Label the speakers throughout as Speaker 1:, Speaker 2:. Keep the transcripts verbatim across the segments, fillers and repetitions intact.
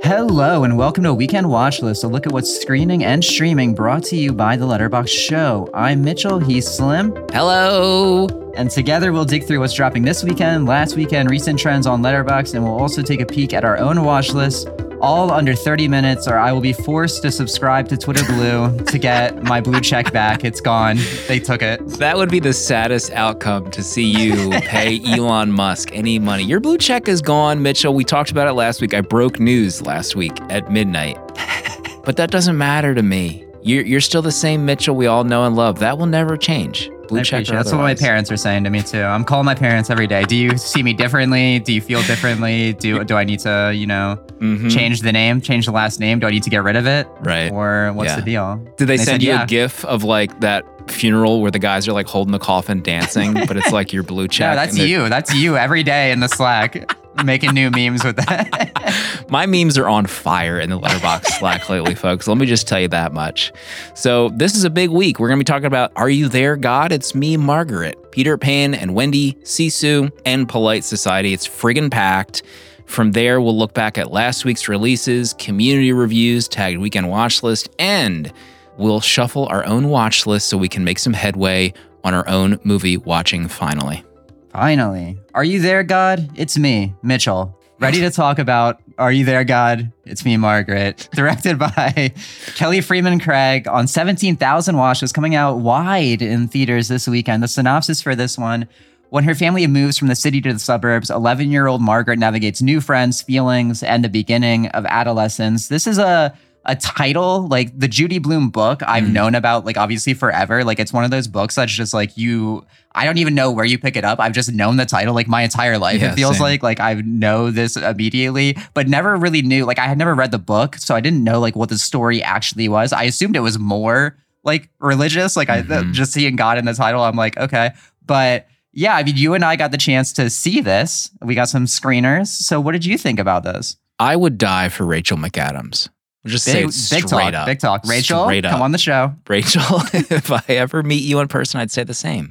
Speaker 1: Hello and welcome to Weekend Watch List, a look at what's screening and streaming, brought to you by the Letterboxd Show. I'm Mitchell, he's Slim.
Speaker 2: Hello!
Speaker 1: And together we'll dig through what's dropping this weekend, last weekend, recent trends on Letterboxd, and we'll also take a peek at our own watch list, all under thirty minutes, or I will be forced to subscribe to Twitter Blue to get my blue check back. It's gone. They took it.
Speaker 2: That would be the saddest outcome, to see you pay Elon Musk any money. Your blue check is gone, Mitchell. We talked about it last week. I broke news last week at midnight. But that doesn't matter to me. You're, you're still the same Mitchell we all know and love. That will never change. Blue
Speaker 1: I
Speaker 2: check
Speaker 1: appreciate it. That's what my parents are saying to me too. I'm calling my parents every day. Do you see me differently? Do you feel differently? Do do I need to, you know, mm-hmm. change the name, change the last name? Do I need to get rid of it?
Speaker 2: Right.
Speaker 1: Or what's
Speaker 2: yeah.
Speaker 1: the deal?
Speaker 2: Did they,
Speaker 1: they
Speaker 2: send
Speaker 1: said,
Speaker 2: you
Speaker 1: yeah.
Speaker 2: a GIF of like that funeral where the guys are like holding the coffin dancing, but it's like your blue check?
Speaker 1: No, that's you. That's you every day in the Slack. Making new memes with that.
Speaker 2: My memes are on fire in the Letterboxd Slack lately, folks. Let me just tell you that much. So this is a big week. We're going to be talking about Are You There, God? It's Me, Margaret, Peter Pan and Wendy, Sisu, and Polite Society. It's friggin' packed. From there, we'll look back at last week's releases, community reviews, tagged weekend watch list, and we'll shuffle our own watch list so we can make some headway on our own movie watching finally.
Speaker 1: Finally. Are you there, God? It's me, Mitchell. Ready to talk about Are You There, God? It's Me, Margaret. Directed by Kelly Freeman Craig on seventeen thousand watches, coming out wide in theaters this weekend. The synopsis for this one: when her family moves from the city to the suburbs, eleven-year-old Margaret navigates new friends, feelings, and the beginning of adolescence. This is a a title, like the Judy Blume book I've mm. known about, like obviously forever. Like it's one of those books that's just like you, I don't even know where you pick it up. I've just known the title like my entire life.
Speaker 2: Yeah,
Speaker 1: it feels
Speaker 2: same.
Speaker 1: like, like I know this immediately, but never really knew, like I had never read the book. So I didn't know like what the story actually was. I assumed it was more like religious. Like mm-hmm. I just seeing God in the title, I'm like, okay. But yeah, I mean, you and I got the chance to see this. We got some screeners. So what did you think about this?
Speaker 2: I would die for Rachel McAdams. Just
Speaker 1: big,
Speaker 2: say it
Speaker 1: big
Speaker 2: straight
Speaker 1: talk,
Speaker 2: up.
Speaker 1: Big talk. Rachel,
Speaker 2: Straight
Speaker 1: come
Speaker 2: up.
Speaker 1: on the show.
Speaker 2: Rachel, if I ever meet you in person, I'd say the same.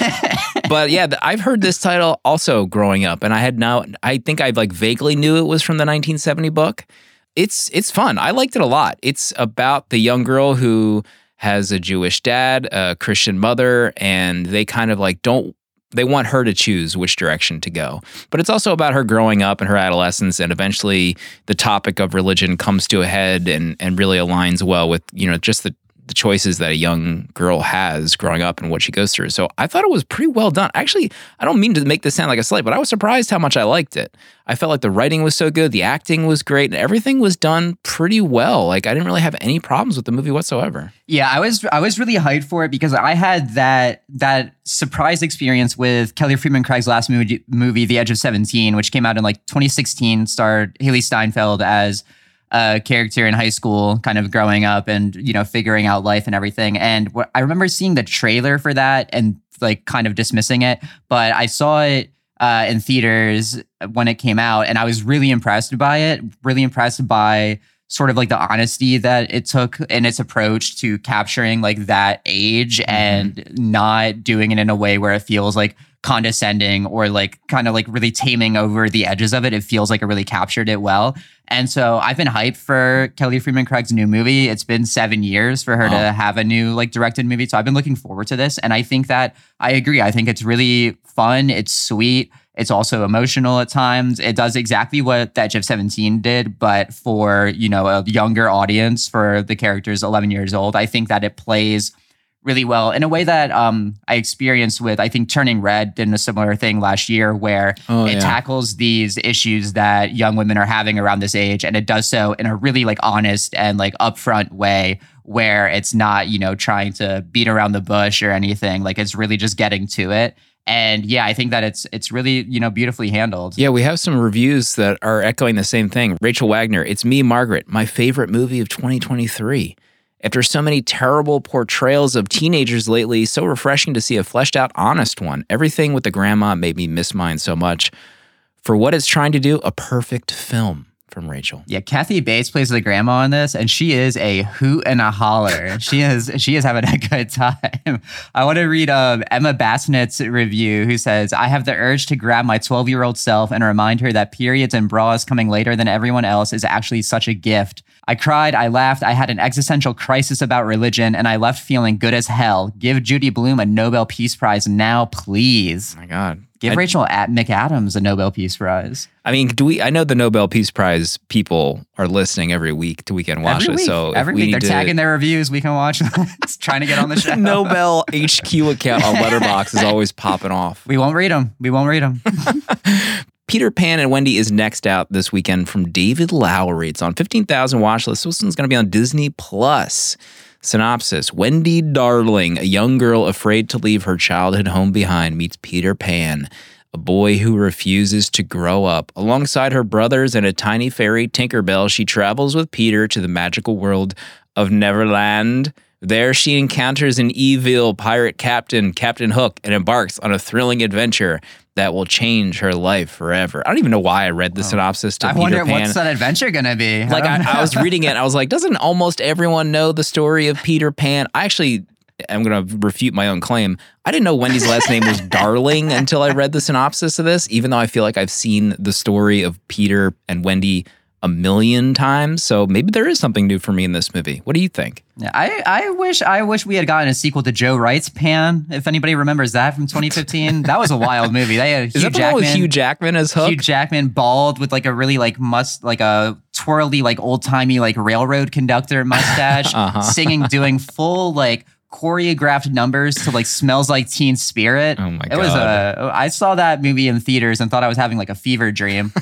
Speaker 2: But yeah, I've heard this title also growing up, and I had now, I think I like vaguely knew it was from the nineteen seventy book. It's it's fun. I liked it a lot. It's about the young girl who has a Jewish dad, a Christian mother, and they kind of like don't, they want her to choose which direction to go. But it's also about her growing up and her adolescence, and eventually the topic of religion comes to a head and and really aligns well with, you know, just the, the choices that a young girl has growing up and what she goes through. So I thought it was pretty well done. Actually, I don't mean to make this sound like a slight, but I was surprised how much I liked it. I felt like the writing was so good, the acting was great, and everything was done pretty well. Like I didn't really have any problems with the movie whatsoever.
Speaker 1: Yeah, I was I was really hyped for it because I had that that surprise experience with Kelly Freeman Craig's last movie, movie, The Edge of seventeen, which came out in like twenty sixteen, starred Haley Steinfeld as a character in high school, kind of growing up and, you know, figuring out life and everything. And wh- I remember seeing the trailer for that and like kind of dismissing it, but I saw it uh, in theaters when it came out, and I was really impressed by it, really impressed by sort of like the honesty that it took in its approach to capturing like that age mm-hmm. and not doing it in a way where it feels like condescending or like kind of like really taming over the edges of it. It feels like it really captured it well. And so I've been hyped for Kelly Freeman Craig's new movie. It's been seven years for her oh. to have a new like directed movie. So I've been looking forward to this. And I think that I agree. I think it's really fun. It's sweet. It's also emotional at times. It does exactly what The Edge of seventeen did, but for, you know, a younger audience, for the characters eleven years old. I think that it plays really well in a way that um, I experienced with, I think Turning Red did a similar thing last year where
Speaker 2: oh,
Speaker 1: it
Speaker 2: yeah.
Speaker 1: tackles these issues that young women are having around this age. And it does so in a really like honest and like upfront way where it's not, you know, trying to beat around the bush or anything. Like it's really just getting to it. And yeah, I think that it's it's really, you know, beautifully handled.
Speaker 2: Yeah, we have some reviews that are echoing the same thing. Rachel Wagner, it's Me, Margaret, my favorite movie of twenty twenty-three. After so many terrible portrayals of teenagers lately, so refreshing to see a fleshed out, honest one. Everything with the grandma made me miss mine so much. For what it's trying to do, a perfect film. from Rachel.
Speaker 1: Yeah, Kathy Bates plays the grandma in this, and she is a hoot and a holler. she is she is having a good time. I want to read um, Emma Bassett's review, who says, I have the urge to grab my twelve-year-old self and remind her that periods and bras coming later than everyone else is actually such a gift. I cried, I laughed, I had an existential crisis about religion, and I left feeling good as hell. Give Judy Blume a Nobel Peace Prize now, please.
Speaker 2: Oh my God.
Speaker 1: Give
Speaker 2: I,
Speaker 1: Rachel at McAdams a Nobel Peace Prize.
Speaker 2: I mean, do we? I know the Nobel Peace Prize people are listening every week to Weekend Watch
Speaker 1: every
Speaker 2: List.
Speaker 1: week.
Speaker 2: So
Speaker 1: every week they're to, tagging their reviews. We can watch It's trying to get on the show.
Speaker 2: Nobel H Q account on Letterboxd is always popping off.
Speaker 1: We won't read them. We won't read them.
Speaker 2: Peter Pan and Wendy is next out this weekend from David Lowery. It's on fifteen thousand watch lists. This one's going to be on Disney Plus. Synopsis: Wendy Darling, a young girl afraid to leave her childhood home behind, meets Peter Pan, a boy who refuses to grow up. Alongside her brothers and a tiny fairy, Tinkerbell, she travels with Peter to the magical world of Neverland. There she encounters an evil pirate captain, Captain Hook, and embarks on a thrilling adventure that will change her life forever. I don't even know why I read the oh. synopsis to
Speaker 1: I
Speaker 2: Peter
Speaker 1: wonder
Speaker 2: Pan.
Speaker 1: What's that adventure going to be?
Speaker 2: Like I, I, I was reading it, and I was like, doesn't almost everyone know the story of Peter Pan? I actually am going to refute my own claim. I didn't know Wendy's last name was Darling until I read the synopsis of this, even though I feel like I've seen the story of Peter and Wendy a million times. So maybe there is something new for me in this movie. What do you think?
Speaker 1: Yeah, I, I wish I wish we had gotten a sequel to Joe Wright's Pan. If anybody remembers that from twenty fifteen, that was a wild movie. They had
Speaker 2: is
Speaker 1: Hugh
Speaker 2: that the
Speaker 1: Jackman,
Speaker 2: one with Hugh Jackman as Hook?
Speaker 1: Hugh Jackman bald with like a really like must like a twirly like old timey like railroad conductor mustache,
Speaker 2: uh-huh.
Speaker 1: singing, doing full like choreographed numbers to like Smells Like Teen Spirit.
Speaker 2: Oh my
Speaker 1: it
Speaker 2: god!
Speaker 1: It was a. I saw that movie in theaters and thought I was having like a fever dream.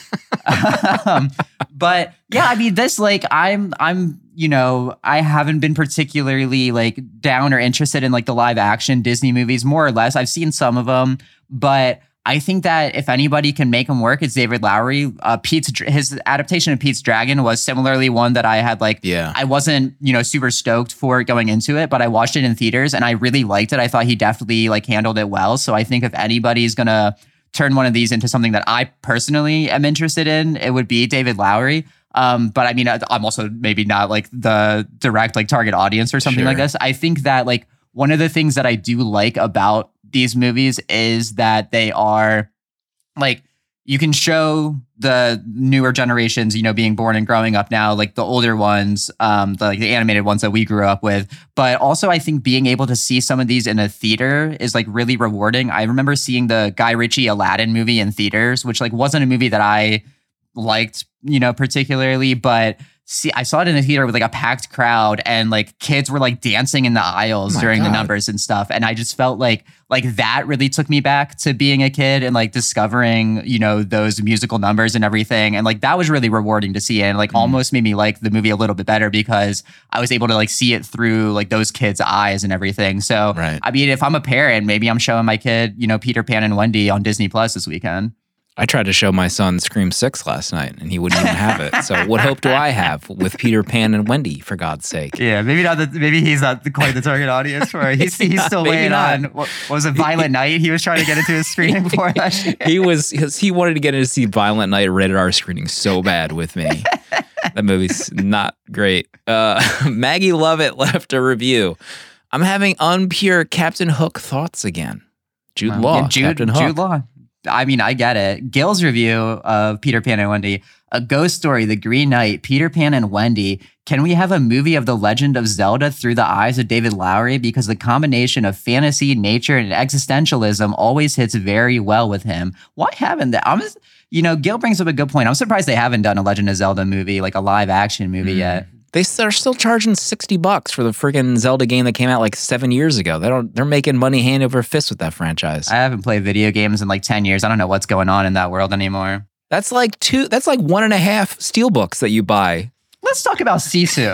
Speaker 1: um, but yeah, I mean, this like I'm I'm you know I haven't been particularly like down or interested in like the live action Disney movies. More or less, I've seen some of them, but I think that if anybody can make them work, it's David Lowery. Uh, Pete's his adaptation of Pete's Dragon was similarly one that I had like.
Speaker 2: Yeah.
Speaker 1: I wasn't you know super stoked for going into it, but I watched it in theaters and I really liked it. I thought he definitely like handled it well. So I think if anybody's gonna turn one of these into something that I personally am interested in, it would be David Lowery. Um, but I mean, I'm also maybe not like the direct like target audience or something
Speaker 2: sure.
Speaker 1: like this. I think that like one of the things that I do like about these movies is that they are like, you can show the newer generations, you know, being born and growing up now, like the older ones, um, the, like the animated ones that we grew up with. But also I think being able to see some of these in a theater is like really rewarding. I remember seeing the Guy Ritchie Aladdin movie in theaters, which like wasn't a movie that I liked, you know, particularly, but see, I saw it in the theater with like a packed crowd and like kids were like dancing in the aisles
Speaker 2: oh
Speaker 1: during
Speaker 2: God.
Speaker 1: the numbers and stuff. And I just felt like, like that really took me back to being a kid and like discovering, you know, those musical numbers and everything. And like, that was really rewarding to see. And like mm. almost made me like the movie a little bit better because I was able to like see it through like those kids' eyes and everything. So,
Speaker 2: right.
Speaker 1: I mean, if I'm a parent, maybe I'm showing my kid, you know, Peter Pan and Wendy on Disney Plus this weekend.
Speaker 2: I tried to show my son Scream six last night, and he wouldn't even have it. So what hope do I have with Peter Pan and Wendy, for God's sake?
Speaker 1: Yeah, maybe not. The, maybe he's not quite the target audience for it. He's, he's
Speaker 2: not,
Speaker 1: still waiting
Speaker 2: not.
Speaker 1: on, what, what was it, Violent Night? He was trying to get into his screening for that shit.
Speaker 2: He was, he wanted to get in to see Violent Night rated R screening so bad with me. That movie's not great. Uh, Maggie Lovett left a review. I'm having unpure Captain Hook thoughts again. Jude
Speaker 1: Um,
Speaker 2: Law,
Speaker 1: yeah, Jude,
Speaker 2: Captain Hook.
Speaker 1: Jude Law. I mean, I get it. Gil's review of Peter Pan and Wendy, A Ghost Story, The Green Knight, Peter Pan and Wendy. Can we have a movie of The Legend of Zelda through the eyes of David Lowery? Because the combination of fantasy, nature, and existentialism always hits very well with him. Why haven't they? I'm just, you know, Gil brings up a good point. I'm surprised they haven't done a Legend of Zelda movie, like a live action movie mm. yet.
Speaker 2: They are still charging sixty bucks for the freaking Zelda game that came out like seven years ago. They don't. They're making money hand over fist with that franchise.
Speaker 1: I haven't played video games in like ten years. I don't know what's going on in that world anymore.
Speaker 2: That's like two. That's like one and a half steelbooks that you buy.
Speaker 1: Let's talk about Sisu.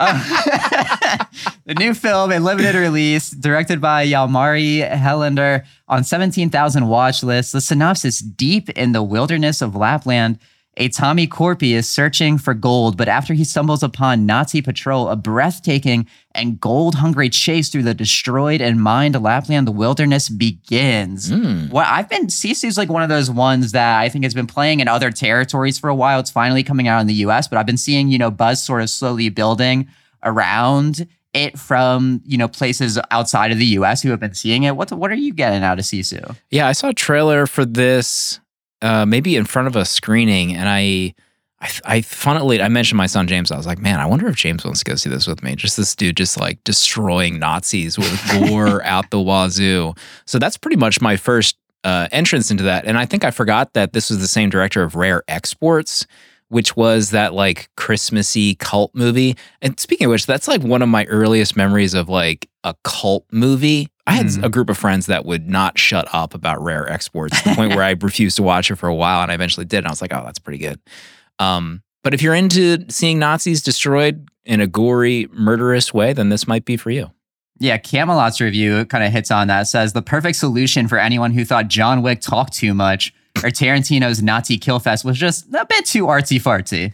Speaker 1: uh, the new film, a limited release, directed by Jalmari Helander on seventeen thousand watch lists. The synopsis: deep in the wilderness of Lapland, A Tommy Corpy is searching for gold, but after he stumbles upon Nazi patrol, a breathtaking and gold-hungry chase through the destroyed and mined Lapland wilderness begins.
Speaker 2: Mm.
Speaker 1: What I've been, Sisu's like one of those ones that I think has been playing in other territories for a while. It's finally coming out in the U S, but I've been seeing, you know, buzz sort of slowly building around it from, you know, places outside of the U S who have been seeing it. What what are you getting out of Sisu?
Speaker 2: Yeah, I saw a trailer for this uh, maybe in front of a screening, and I, I, I funnily, I mentioned my son James. I was like, man, I wonder if James wants to go see this with me. Just this dude just like destroying Nazis with gore out the wazoo. So that's pretty much my first uh, entrance into that. And I think I forgot that this was the same director of Rare Exports, which was that like Christmassy cult movie. And speaking of which, that's like one of my earliest memories of like a cult movie. I had mm. a group of friends that would not shut up about Rare Exports to the point where I refused to watch it for a while, and I eventually did. And I was like, oh, that's pretty good. Um, but if you're into seeing Nazis destroyed in a gory, murderous way, then this might be for you.
Speaker 1: Yeah, Camelot's review kind of hits on that. It says, the perfect solution for anyone who thought John Wick talked too much or Tarantino's Nazi kill fest was just a bit too artsy-fartsy.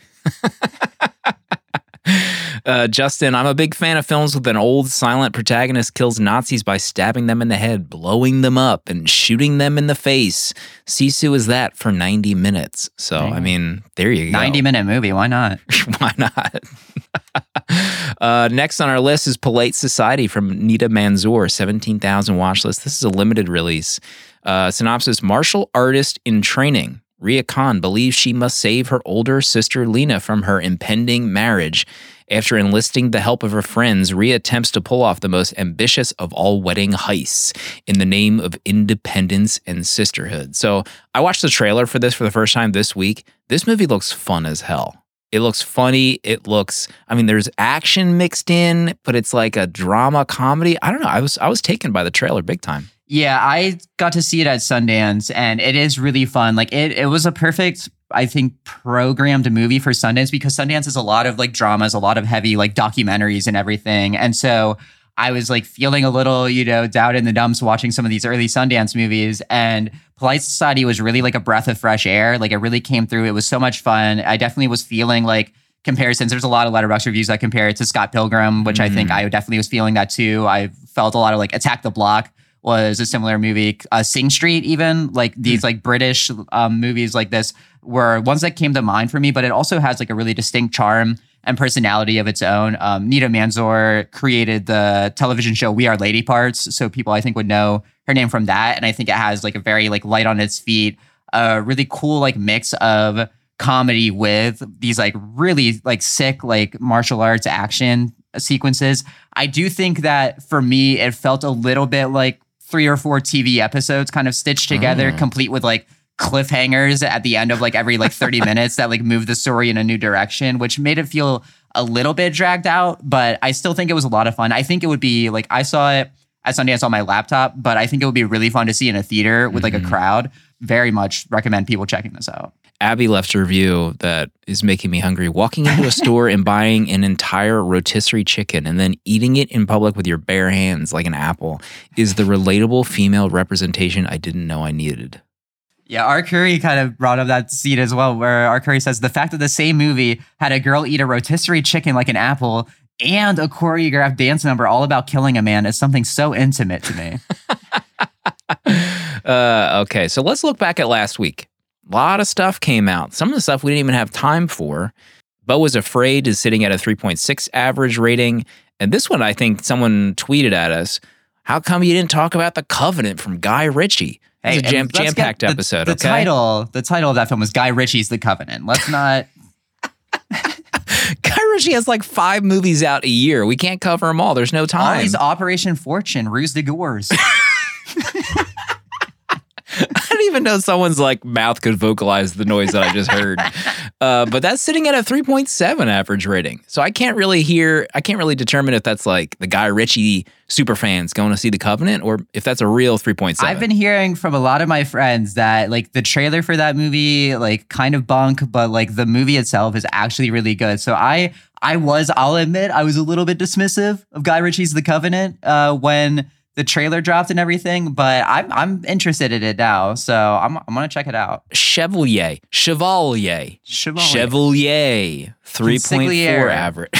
Speaker 2: Uh, Justin, I'm a big fan of films with an old silent protagonist kills Nazis by stabbing them in the head, blowing them up, and shooting them in the face. Sisu is that for ninety minutes. So, Dang. I mean, there you go.
Speaker 1: ninety minute movie. Why not?
Speaker 2: Why not? uh, next on our list is Polite Society from Nita Manzoor, seventeen thousand watch list. This is a limited release. Uh, synopsis, martial artist in training. Ria Khan believes she must save her older sister Lena from her impending marriage. After enlisting the help of her friends, Ria attempts to pull off the most ambitious of all wedding heists in the name of independence and sisterhood. So I watched the trailer for this for the first time this week. This movie looks fun as hell. It looks funny. It looks, I mean, there's action mixed in, but it's like a drama comedy. I don't know. I was I was taken by the trailer big time.
Speaker 1: Yeah, I got to see it at Sundance, and it is really fun. Like it, it was a perfect, I think, programmed movie for Sundance because Sundance is a lot of like dramas, a lot of heavy like documentaries and everything. And so I was like feeling a little, you know, down in the dumps watching some of these early Sundance movies, and Polite Society was really like a breath of fresh air. Like it really came through. It was so much fun. I definitely was feeling like comparisons. There's a lot of Letterboxd reviews that compare it to Scott Pilgrim, which mm. I think I definitely was feeling that too. I felt a lot of like Attack the Block was a similar movie. Uh, Sing Street, even like these mm. like British um, movies like this were ones that came to mind for me, but it also has like a really distinct charm and personality of its own. Um, Nita Manzoor created the television show We Are Lady Parts, so people I think would know her name from that. And I think it has like a very like light on its feet, a really cool like mix of comedy with these like really like sick like martial arts action sequences. I do think that for me, it felt a little bit like three or four T V episodes kind of stitched together, mm. complete with like cliffhangers at the end of like every like thirty minutes that like move the story in a new direction, which made it feel a little bit dragged out, but I still think it was a lot of fun. I think it would be like, I saw it at Sundance on my laptop, but I think it would be really fun to see in a theater with mm-hmm. like a crowd. Very much recommend people checking this out.
Speaker 2: Abby left a review that is making me hungry. Walking into a store and buying an entire rotisserie chicken and then eating it in public with your bare hands like an apple is the relatable female representation I didn't know I needed.
Speaker 1: Yeah, R. Curry kind of brought up that scene as well, where R. Curry says the fact that the same movie had a girl eat a rotisserie chicken like an apple and a choreographed dance number all about killing a man is something so intimate to me.
Speaker 2: uh, okay, so let's look back at last week. A lot of stuff came out. Some of the stuff we didn't even have time for. Beau Was Afraid is sitting at a three point six average rating. And this one, I think someone tweeted at us, how come you didn't talk about The Covenant from Guy Ritchie? It's hey, a jam, jam-packed
Speaker 1: the,
Speaker 2: episode,
Speaker 1: the
Speaker 2: okay?
Speaker 1: Title, the title of that film was Guy Ritchie's The Covenant. Let's not...
Speaker 2: Guy Ritchie has like five movies out a year. We can't cover them all. There's no time.
Speaker 1: Oh, he's Operation Fortune, Ruse de Gores.
Speaker 2: I didn't even know someone's like mouth could vocalize the noise that I just heard. Uh, but that's sitting at a three point seven average rating. So I can't really hear, I can't really determine if that's like the Guy Ritchie super fans going to see The Covenant or if that's a real three point seven.
Speaker 1: I've been hearing from a lot of my friends that like the trailer for that movie, like kind of bunk, but like the movie itself is actually really good. So I, I was, I'll admit, I was a little bit dismissive of Guy Ritchie's The Covenant uh, when the trailer dropped and everything, but I'm I'm interested in it now, so I'm I'm gonna check it out.
Speaker 2: Chevalier, Chevalier,
Speaker 1: Chevalier,
Speaker 2: Chevalier, three point four
Speaker 1: Consigliere.
Speaker 2: average.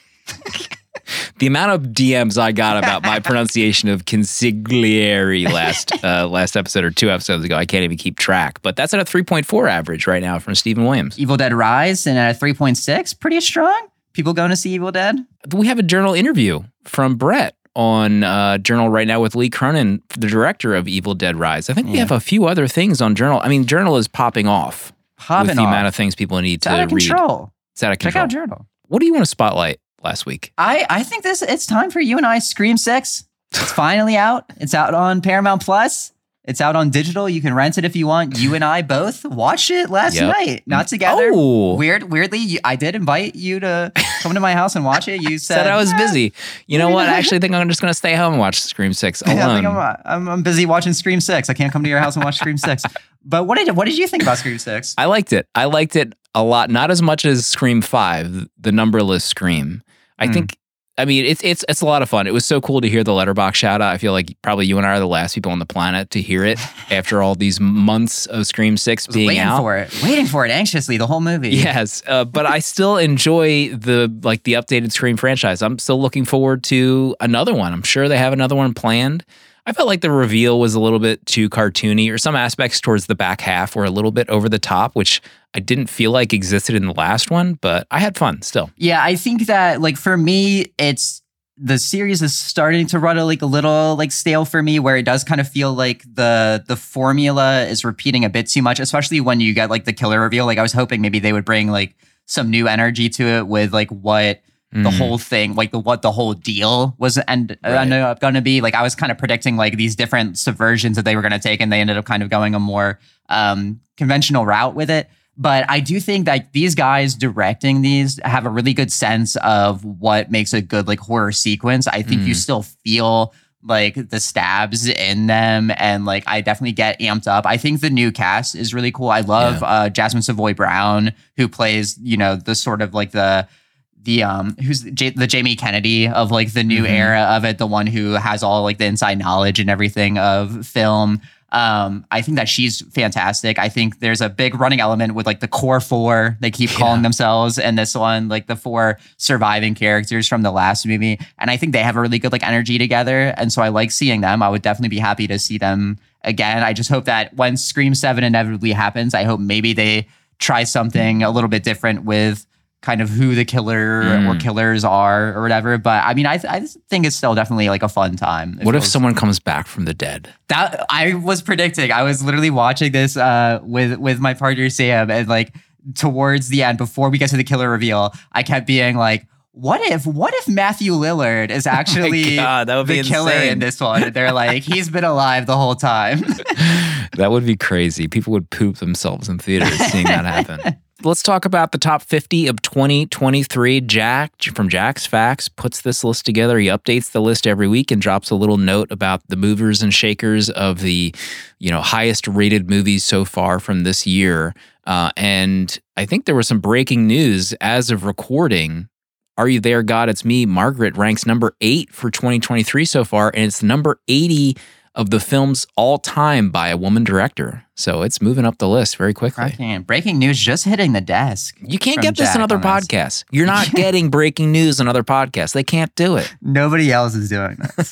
Speaker 2: The amount of D Ms I got about my pronunciation of consigliere last uh, last episode or two episodes ago, I can't even keep track. But that's at a three point four average right now from Stephen Williams.
Speaker 1: Evil Dead Rise and at a three point six, pretty strong. People going to see Evil Dead.
Speaker 2: We have a journal interview from Brett on uh, Journal right now with Lee Cronin, the director of Evil Dead Rise. I think we
Speaker 1: Yeah.
Speaker 2: have a few other things on Journal. I mean, Journal is popping off
Speaker 1: Popping
Speaker 2: with the
Speaker 1: off.
Speaker 2: amount of things people need
Speaker 1: It's
Speaker 2: to
Speaker 1: out of
Speaker 2: read.
Speaker 1: control.
Speaker 2: It's out of
Speaker 1: Check
Speaker 2: control.
Speaker 1: out Journal.
Speaker 2: What do you want to spotlight last week?
Speaker 1: I, I think this it's time for you and I. Scream Six. It's finally out. It's out on Paramount Plus. It's out on digital. You can rent it if you want. You and I both watched it last
Speaker 2: Yep.
Speaker 1: night. Not together.
Speaker 2: Oh.
Speaker 1: Weird. Weirdly, you, I did invite you to come to my house and watch it. You said,
Speaker 2: Said I was
Speaker 1: "Eh,
Speaker 2: busy. You know what? I actually think I'm just going to stay home and watch Scream six
Speaker 1: I
Speaker 2: alone.
Speaker 1: think I'm, I'm, I'm busy watching Scream Six. I can't come to your house and watch Scream Six. But what did what did you think about Scream Six?
Speaker 2: I liked it. I liked it a lot. Not as much as Scream five, the numberless Scream. I
Speaker 1: Mm.
Speaker 2: think, I mean, it's it's it's a lot of fun. It was so cool to hear the Letterboxd shout out. I feel like probably you and I are the last people on the planet to hear it after all these months of Scream six
Speaker 1: I was
Speaker 2: being
Speaker 1: waiting
Speaker 2: out.
Speaker 1: for it, waiting for it anxiously the whole movie.
Speaker 2: Yes, uh, but I still enjoy the like the updated Scream franchise. I'm still looking forward to another one. I'm sure they have another one planned. I felt like the reveal was a little bit too cartoony, or some aspects towards the back half were a little bit over the top, which I didn't feel like existed in the last one, but I had fun still.
Speaker 1: Yeah, I think that like for me, it's the series is starting to run a, like a little like stale for me, where it does kind of feel like the the formula is repeating a bit too much, especially when you get like the killer reveal. Like I was hoping maybe they would bring like some new energy to it with like what the
Speaker 2: Mm.
Speaker 1: whole thing, like the what the whole deal was and
Speaker 2: Right.
Speaker 1: ended up going to be. Like I was kind of predicting like these different subversions that they were going to take, and they ended up kind of going a more um, conventional route with it. But I do think that these guys directing these have a really good sense of what makes a good like horror sequence. I think you
Speaker 2: Mm.
Speaker 1: still feel like the stabs in them, and like I definitely get amped up. I think the new cast is really cool. I love
Speaker 2: Yeah.
Speaker 1: uh, Jasmine Savoy Brown, who plays you know the sort of like the the um who's the, J- the Jamie Kennedy of like the new
Speaker 2: Mhm.
Speaker 1: era of it, the one who has all like the inside knowledge and everything of film. Um, I think that she's fantastic. I think there's a big running element with like the core four, they keep calling
Speaker 2: Yeah.
Speaker 1: themselves, and this one, like the four surviving characters from the last movie. And I think they have a really good like energy together. And so I like seeing them. I would definitely be happy to see them again. I just hope that when Scream seven inevitably happens, I hope maybe they try something a little bit different with kind of who the killer
Speaker 2: Mm.
Speaker 1: or killers are or whatever. But I mean, I, I think it's still definitely like a fun time. It
Speaker 2: What if
Speaker 1: feels-
Speaker 2: someone comes back from the dead?
Speaker 1: that I was predicting. I was literally watching this uh, with with my partner Sam, and like towards the end, before we get to the killer reveal, I kept being like, "What if? What if Matthew Lillard is actually
Speaker 2: God, that would
Speaker 1: the
Speaker 2: be
Speaker 1: killer
Speaker 2: insane.
Speaker 1: in this one?" And they're like, "He's been alive the whole time."
Speaker 2: That would be crazy. People would poop themselves in theaters seeing that happen. Let's talk about the top fifty of twenty twenty-three. Jack from Jack's Facts puts this list together. He updates the list every week and drops a little note about the movers and shakers of the, you know, highest rated movies so far from this year. Uh, and I think there was some breaking news as of recording. Are You There, God? It's Me. Margaret ranks number eight for twenty twenty-three so far, and it's number eighty of the films all time by a woman director. So it's moving up the list very quickly.
Speaker 1: Cracking. Breaking news just hitting the desk.
Speaker 2: You can't
Speaker 1: from
Speaker 2: get this on
Speaker 1: Jack
Speaker 2: other
Speaker 1: on this.
Speaker 2: podcasts. You're not getting breaking news on other podcasts. They can't do it.
Speaker 1: Nobody else is doing this.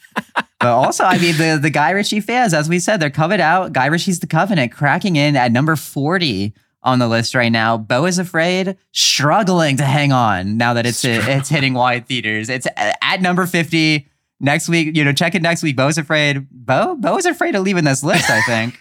Speaker 1: But also, I mean, the, the Guy Ritchie fans, as we said, they're covered out. Guy Ritchie's The Covenant cracking in at number forty on the list right now. Beau is Afraid struggling to hang on now that it's it's hitting wide theaters. It's at number fifty. Next week, you know, check it next week. Beau is Afraid. Beau, Beau is afraid of leaving this list, I think.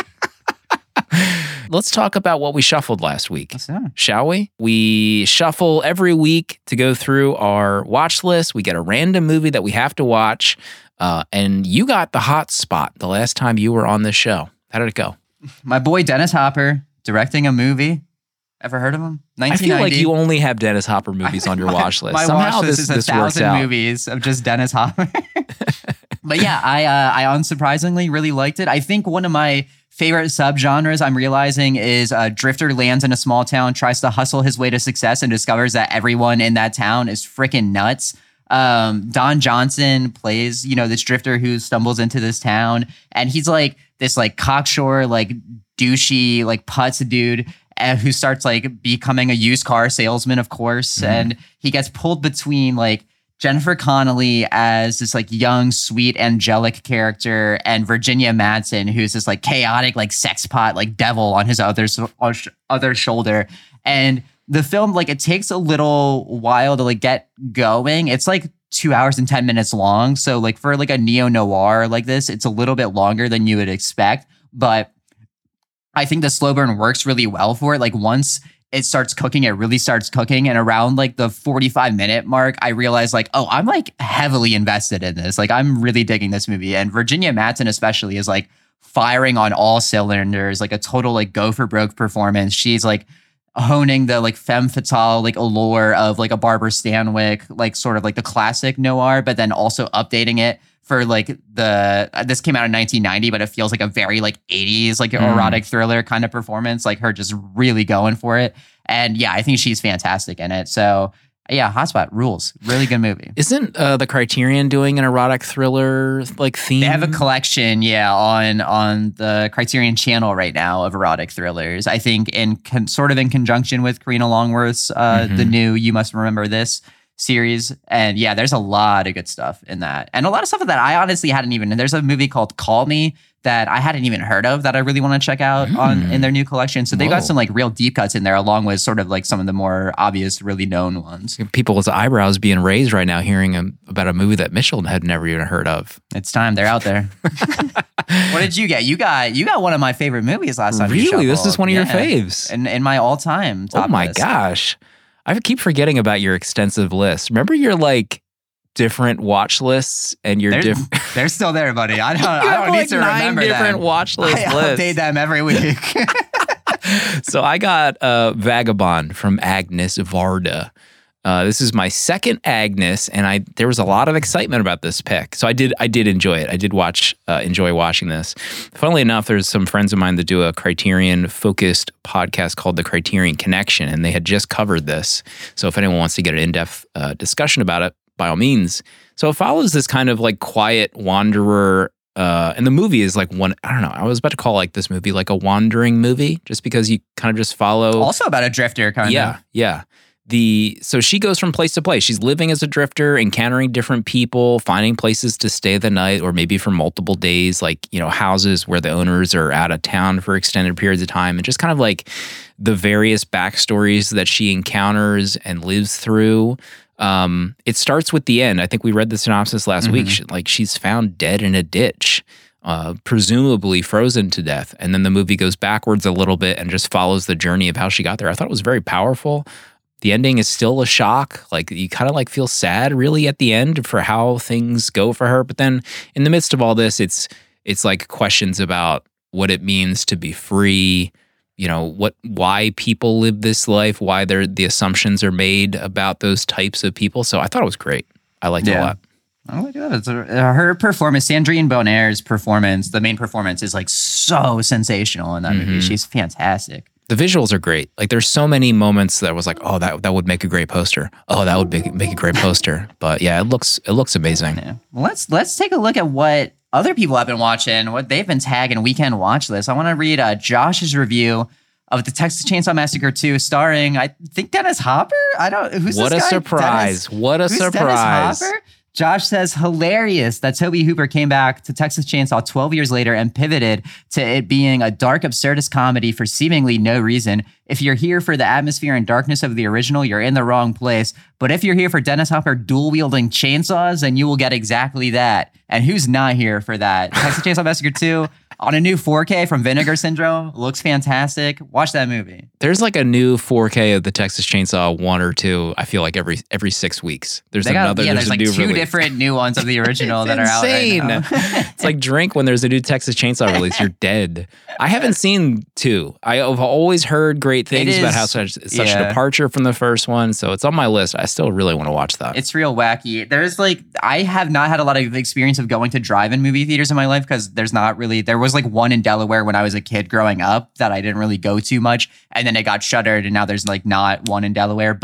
Speaker 2: Let's talk about what we shuffled last week.
Speaker 1: So,
Speaker 2: Shall we? We shuffle every week to go through our watch list. We get a random movie that we have to watch. Uh, and you got the hot spot the last time you were on this show. How did it go?
Speaker 1: my boy Dennis Hopper directing a movie. Ever heard of him?
Speaker 2: I feel like you only have Dennis Hopper movies on your
Speaker 1: My-
Speaker 2: watch list.
Speaker 1: My
Speaker 2: Somehow
Speaker 1: watch list
Speaker 2: this,
Speaker 1: is a
Speaker 2: this works
Speaker 1: thousand
Speaker 2: out.
Speaker 1: movies of just Dennis Hopper. But yeah, I uh, I unsurprisingly really liked it. I think one of my favorite subgenres I'm realizing is uh, Drifter lands in a small town, tries to hustle his way to success, and discovers that everyone in that town is freaking nuts. Um, Don Johnson plays, you know, this drifter who stumbles into this town, and he's like this like cocksure, like douchey, like putz dude uh, who starts like becoming a used car salesman, of course, mm-hmm. and he gets pulled between like Jennifer Connelly as this like young, sweet, angelic character, and Virginia Madsen, who's this like chaotic, like sex pot, like devil on his other other shoulder. And the film, like, it takes a little while to like get going. It's like two hours and ten minutes long. So like for like a neo-noir like this, it's a little bit longer than you would expect. But I think the slow burn works really well for it. Like once it starts cooking, it really starts cooking. And around like the forty-five minute mark, I realized like, oh, I'm like heavily invested in this. Like I'm really digging this movie. And Virginia Madsen especially is like firing on all cylinders, like a total like go for broke performance. She's like honing the like femme fatale like allure of like a Barbara Stanwyck, like sort of like the classic noir, but then also updating it for like the, uh, this came out in nineteen ninety, but it feels like a very like eighties, like mm. erotic thriller kind of performance, like her just really going for it. And yeah, I think she's fantastic in it. So yeah, Hotspot rules. Really good movie.
Speaker 2: Isn't uh, the Criterion doing an erotic thriller like theme?
Speaker 1: They have a collection, yeah, on on the Criterion channel right now of erotic thrillers. I think in con- sort of in conjunction with Karina Longworth's uh, mm-hmm. the new You Must Remember This series. And yeah, there's a lot of good stuff in that. And a lot of stuff that I honestly hadn't even, and there's a movie called Call Me that I hadn't even heard of that I really want to check out mm. on in their new collection. So they got some like real deep cuts in there along with sort of like some of the more obvious, really known ones.
Speaker 2: People's eyebrows being raised right now hearing a, about a movie that Mitchell had never even heard of.
Speaker 1: It's time. They're out there. What did you get? You got you got one of my favorite movies last time.
Speaker 2: Really? This is one of
Speaker 1: yeah.
Speaker 2: your faves?
Speaker 1: In, in my all-time top
Speaker 2: Oh my
Speaker 1: list.
Speaker 2: gosh. I keep forgetting about your extensive list. Remember your like different watch lists and your
Speaker 1: they're,
Speaker 2: different
Speaker 1: they're still there, buddy. I don't, I don't
Speaker 2: like
Speaker 1: need to
Speaker 2: nine
Speaker 1: remember
Speaker 2: different
Speaker 1: them.
Speaker 2: watch list
Speaker 1: I
Speaker 2: lists.
Speaker 1: update them every week.
Speaker 2: So I got uh, Vagabond from Agnes Varda. Uh, this is my second Agnes, and I there was a lot of excitement about this pick. So I did I did enjoy it. I did watch uh, enjoy watching this. Funnily enough, there's some friends of mine that do a Criterion focused podcast called The Criterion Connection, and they had just covered this. So if anyone wants to get an in-depth uh, discussion about it, by all means. So it follows this kind of like quiet wanderer. Uh, and the movie is like one, I don't know, I was about to call like this movie like a wandering movie just because you kind of just follow.
Speaker 1: Also about a drifter kind
Speaker 2: yeah,
Speaker 1: of.
Speaker 2: Yeah, yeah. The, so she goes from place to place. She's living as a drifter, encountering different people, finding places to stay the night or maybe for multiple days, like, you know, houses where the owners are out of town for extended periods of time, and just kind of like the various backstories that she encounters and lives through. Um, it starts with the end. I think we read the synopsis last mm-hmm. week. She, like she's found dead in a ditch, uh, presumably frozen to death. And then the movie goes backwards a little bit and just follows the journey of how she got there. I thought it was very powerful. The ending is still a shock. Like you kind of like feel sad really at the end for how things go for her. But then in the midst of all this, it's, it's like questions about what it means to be free, you know, what, why people live this life, why they're, the assumptions are made about those types of people. So I thought it was great. I liked
Speaker 1: yeah.
Speaker 2: it a lot.
Speaker 1: Oh my God. It's a, her performance, Sandrine Bonnier's performance, the main performance is like so sensational in that mm-hmm. movie. She's fantastic.
Speaker 2: The visuals are great. Like there's so many moments that was like, oh, that that would make a great poster. Oh, that would make, make a great poster. But yeah, it looks it looks amazing.
Speaker 1: Yeah. Well, let's let's take a look at what other people have been watching, what they've been tagging weekend watch lists. I want to read uh, Josh's review of the Texas Chainsaw Massacre two, starring I think Dennis Hopper. I don't who's
Speaker 2: what
Speaker 1: this
Speaker 2: a
Speaker 1: guy?
Speaker 2: surprise!
Speaker 1: Dennis,
Speaker 2: what a
Speaker 1: who's
Speaker 2: surprise!
Speaker 1: Dennis Hopper? Josh says, hilarious that Tobe Hooper came back to Texas Chainsaw twelve years later and pivoted to it being a dark, absurdist comedy for seemingly no reason. If you're here for the atmosphere and darkness of the original, you're in the wrong place. But if you're here for Dennis Hopper dual-wielding chainsaws, then you will get exactly that. And who's not here for that? Texas Chainsaw Massacre two on a new four K from Vinegar Syndrome. Looks fantastic. Watch that movie.
Speaker 2: There's like a new four K of the Texas Chainsaw one or two, I feel like every every six weeks. There's
Speaker 1: got,
Speaker 2: another.
Speaker 1: Yeah,
Speaker 2: there's,
Speaker 1: there's
Speaker 2: a
Speaker 1: like
Speaker 2: new
Speaker 1: two
Speaker 2: release.
Speaker 1: different new ones of the original that
Speaker 2: insane.
Speaker 1: are out right now.
Speaker 2: It's like drink when there's a new Texas Chainsaw release. You're dead. I haven't seen two. I've always heard great things
Speaker 1: is,
Speaker 2: about how such, such
Speaker 1: yeah.
Speaker 2: a departure from the first one. So it's on my list. I still really want to watch that.
Speaker 1: It's real wacky. There's like, I have not had a lot of experience of going to drive-in movie theaters in my life because there's not really, there was like one in Delaware when I was a kid growing up that I didn't really go to much. And then it got shuttered and now there's like not one in Delaware. But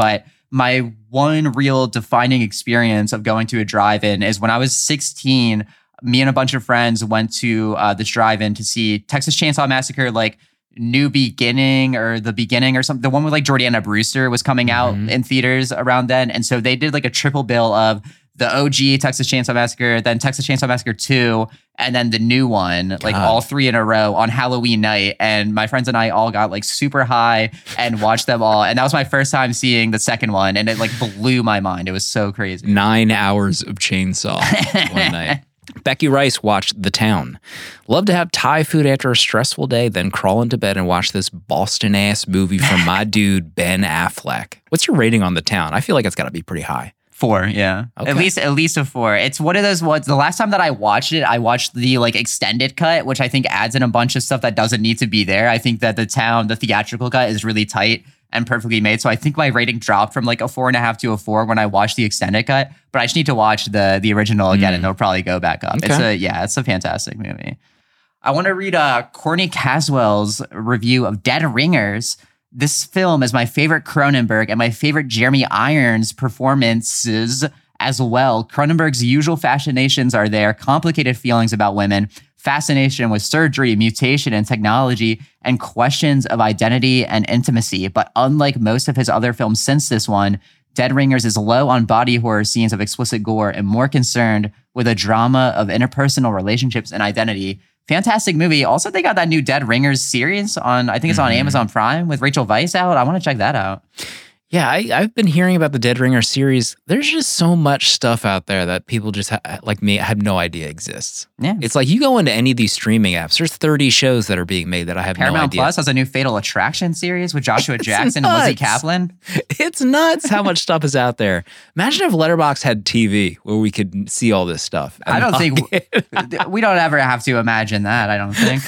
Speaker 1: my one real defining experience of going to a drive-in is when I was sixteen. Me and a bunch of friends went to uh, this drive-in to see Texas Chainsaw Massacre, like New Beginning or The Beginning or something. The one with like Jordana Brewster was coming out mm-hmm. in theaters around then. And so they did like a triple bill of the O G Texas Chainsaw Massacre, then Texas Chainsaw Massacre two, and then the new one, like God. all three in a row on Halloween night. And my friends and I all got like super high and watched them all. And that was my first time seeing the second one. And it like blew my mind. It was so crazy.
Speaker 2: Nine hours of chainsaw one night. Becky Rice watched The Town. Love to have Thai food after a stressful day, then crawl into bed and watch this Boston-ass movie from my dude, Ben Affleck. What's your rating on The Town? I feel like it's got to be pretty high.
Speaker 1: Four, yeah. Okay. At least at least a four. It's one of those ones, the last time that I watched it, I watched the like extended cut, which I think adds in a bunch of stuff that doesn't need to be there. I think that The Town, the theatrical cut is really tight and perfectly made. So I think my rating dropped from like a four and a half to a four when I watched the extended cut. But I just need to watch the the original again, mm. and it'll probably go back up. Okay. It's a yeah, it's a fantastic movie. I want to read uh, Courtney Caswell's review of Dead Ringers. This film is my favorite Cronenberg and my favorite Jeremy Irons performances as well. Cronenberg's usual fascinations are there, complicated feelings about women, fascination with surgery, mutation, and technology, and questions of identity and intimacy. But unlike most of his other films since this one, Dead Ringers is low on body horror scenes of explicit gore and more concerned with a drama of interpersonal relationships and identity. Fantastic movie. Also, they got that new Dead Ringers series on, I think it's on mm-hmm. Amazon Prime with Rachel Weisz out. I want to check that out.
Speaker 2: Yeah, I, I've been hearing about the Dead Ringer series. There's just so much stuff out there that people just ha- like me have no idea exists.
Speaker 1: Yeah,
Speaker 2: it's like you go into any of these streaming apps. There's thirty shows that are being made that I have
Speaker 1: Paramount
Speaker 2: no idea.
Speaker 1: Plus has a new Fatal Attraction series with Joshua Jackson
Speaker 2: nuts.
Speaker 1: and Lizzie Kaplan.
Speaker 2: It's nuts how much stuff is out there. Imagine if Letterboxd had T V where we could see all this stuff.
Speaker 1: I don't think we, we don't ever have to imagine that. I don't think.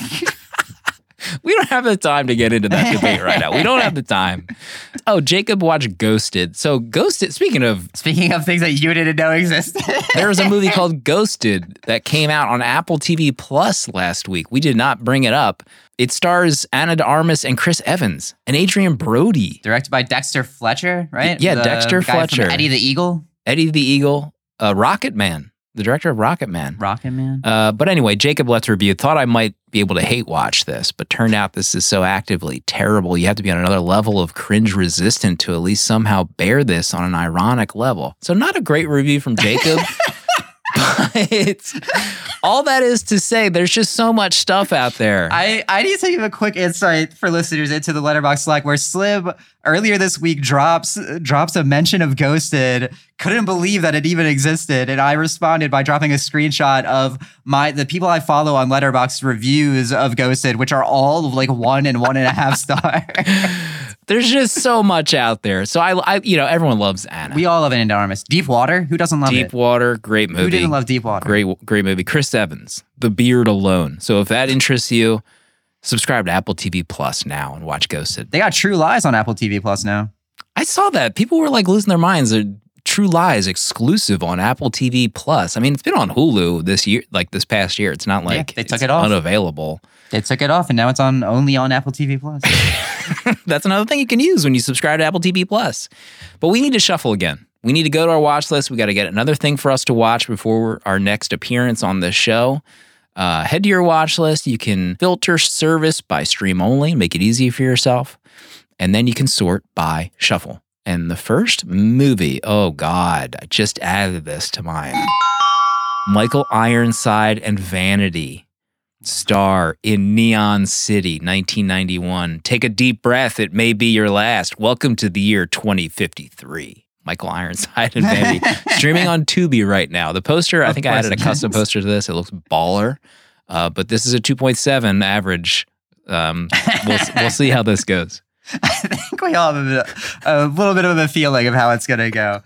Speaker 2: We don't have the time to get into that debate right now. We don't have the time. Oh, Jacob watched Ghosted. So Ghosted, speaking of...
Speaker 1: Speaking of things that you didn't know existed.
Speaker 2: There was a movie called Ghosted that came out on Apple T V Plus last week. We did not bring it up. It stars Ana de Armas and Chris Evans and Adrian Brody.
Speaker 1: Directed by Dexter Fletcher, right?
Speaker 2: Yeah,
Speaker 1: the
Speaker 2: Dexter
Speaker 1: guy
Speaker 2: Fletcher.
Speaker 1: From Eddie the Eagle.
Speaker 2: Eddie the Eagle. Uh, Rocket Man. The director of Rocket Man.
Speaker 1: Rocket Man.
Speaker 2: Uh, but anyway, Jacob Let's Review thought I might be able to hate watch this, but turned out this is so actively terrible. You have to be on another level of cringe resistant to at least somehow bear this on an ironic level. So not a great review from Jacob. But all that is to say, there's just so much stuff out there.
Speaker 1: I, I need to give a quick insight for listeners into the Letterboxd Slack where Slim earlier this week drops drops a mention of Ghosted. Couldn't believe that it even existed. And I responded by dropping a screenshot of my the people I follow on Letterboxd reviews of Ghosted, which are all like one and one and a half stars.
Speaker 2: There's just so much out there. So I, I, you know, everyone loves Anna.
Speaker 1: We all love Ana de Armas. Deep Water, who doesn't love
Speaker 2: Deep
Speaker 1: it?
Speaker 2: Deep Water, great movie.
Speaker 1: Who didn't love Deep Water?
Speaker 2: Great, great movie. Chris Evans, The Beard Alone. So if that interests you, subscribe to Apple T V Plus now and watch Ghosted.
Speaker 1: They got True Lies on Apple T V Plus now.
Speaker 2: I saw that. People were like losing their minds. They're True Lies exclusive on Apple T V Plus. I mean, it's been on Hulu this year, like this past year. It's not like
Speaker 1: yeah, they took
Speaker 2: it's
Speaker 1: it off.
Speaker 2: Unavailable.
Speaker 1: They took it off, and now it's on only on Apple T V Plus.
Speaker 2: That's another thing you can use when you subscribe to Apple T V Plus. But we need to shuffle again. We need to go to our watch list. We got to get another thing for us to watch before our next appearance on this show. Uh, head to your watch list. You can filter service by stream only, make it easy for yourself. And then you can sort by shuffle. And the first movie, oh God, I just added this to mine. Michael Ironside and Vanity. Star in Neon City, nineteen ninety-one. Take a deep breath. It may be your last. Welcome to the year twenty fifty-three. Michael Ironside and Vanity. Streaming on Tubi right now. The poster, I think I added a custom poster to this. It looks baller. Uh, but this is a two point seven average. Um, we'll, we'll see how this goes.
Speaker 1: I think we all have a, bit, a little bit of a feeling of how it's going to go.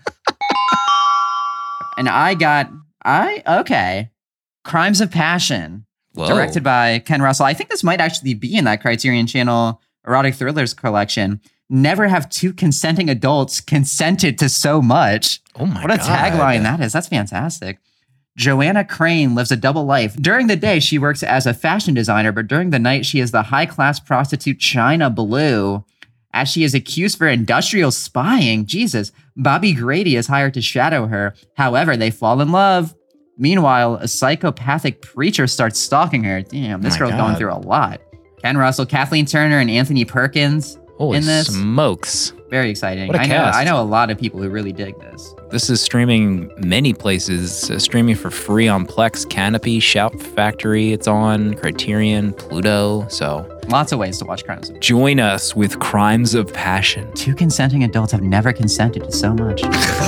Speaker 1: And I got, I, okay. Crimes of Passion. Whoa. Directed by Ken Russell. I think this might actually be in that Criterion Channel erotic thrillers collection. Never have two consenting adults consented to so much.
Speaker 2: Oh my God.
Speaker 1: What a tagline that is. That's fantastic. Joanna Crane lives a double life. During the day, she works as a fashion designer, but during the night, she is the high-class prostitute China Blue. as she is accused for industrial spying. Jesus. Bobby Grady is hired to shadow her. However, they fall in love. Meanwhile, a psychopathic preacher starts stalking her. Damn, this
Speaker 2: My
Speaker 1: girl's
Speaker 2: God.
Speaker 1: going through a lot. Ken Russell, Kathleen Turner, and Anthony Perkins
Speaker 2: Holy
Speaker 1: in this.
Speaker 2: smokes.
Speaker 1: Very exciting.
Speaker 2: What a
Speaker 1: I know.
Speaker 2: cast.
Speaker 1: I know a lot of people who really dig this.
Speaker 2: This is streaming many places, uh, streaming for free on Plex, Canopy, Shout Factory. It's on Criterion, Pluto. So
Speaker 1: Lots of ways to watch Crimes of
Speaker 2: join us with Crimes of Passion.
Speaker 1: Two consenting adults have never consented to so much.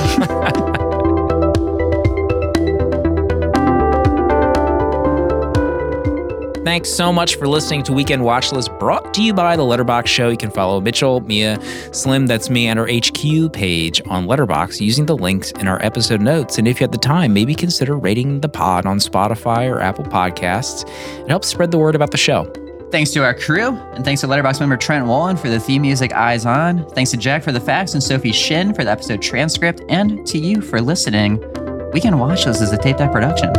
Speaker 2: Thanks so much for listening to Weekend Watchlist, brought to you by The Letterboxd Show. You can follow Mitchell, Mia, Slim, that's me, and our H Q page on Letterboxd using the links in our episode notes. And if you have the time, maybe consider rating the pod on Spotify or Apple Podcasts. It helps spread the word about the show.
Speaker 1: Thanks to our crew, and thanks to Letterboxd member Trent Wallen for the theme music Eyes On. Thanks to Jack for the facts and Sophie Shin for the episode transcript, and to you for listening. Weekend Watchlist is a Tape Deck production.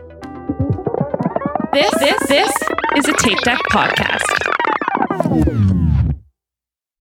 Speaker 3: This, this, this is a Tape Deck podcast.